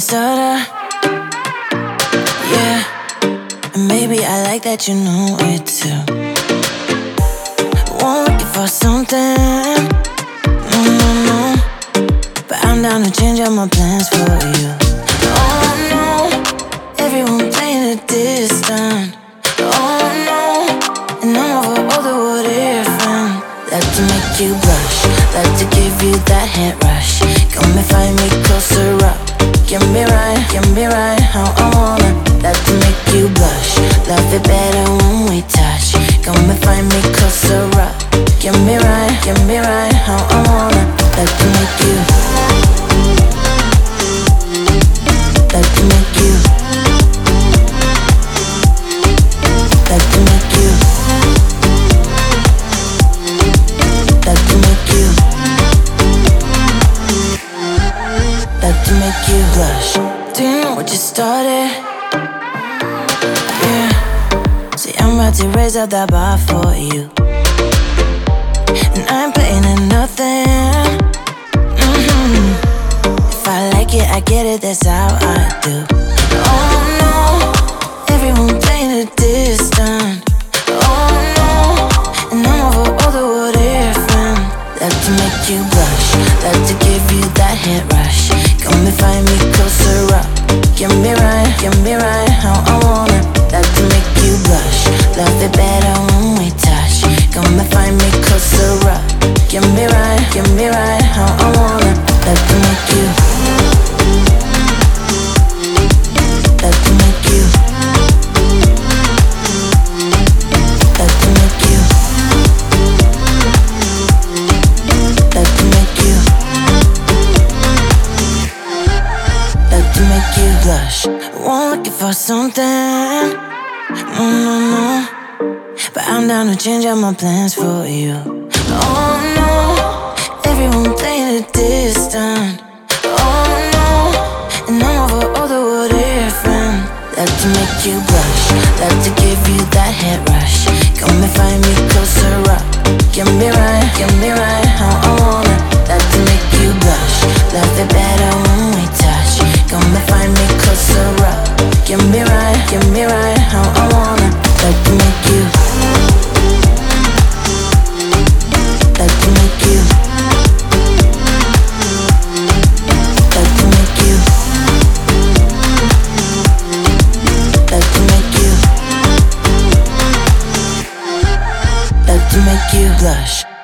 stutter. Yeah, and maybe I like that you know it too. Won't looking for something, no, but I'm down to change all my plans for you. Oh no, everyone playing a distant. Oh no, and I'm over all the what if and like to make you blush, like to give you that head rush. Come and find me closer up. Get me right how I wanna. Like to make you blush, love it better when we touch. Come and find me closer up. Get me right how I wanna. Like to make you, like to make you, like to make you, like to make you, like to make you blush. Do you know what you started? Yeah. See, I'm about to raise up that bar for you, and I'm playing at nothing. If I like it, I get it, that's how I do. Oh no, everyone playing a distant. Oh no, and I'm over all the what if and like to make you blush, like to give you that head rush. Come and find me closer up. Get me right how I wanna. Like to make you blush, love it better when we touch. Come and find me closer up. Get me right how I wanna. Like to make you, like to make you, like to make you, like to make you, like to make you blush. Won't looking for something, no, but I'm down to change all my plans for you. Oh no, everyone playing a distant. Oh no, and I'm over all the what if and like to make you blush, like to give you that head rush. Come and find me closer up. Get me right how I wanna. Like to make you blush, love it better when we touch. Come and find me closer up. Get me right how I wanna. Like to make you, like to make you, like to make you, like to make you, like to make you blush.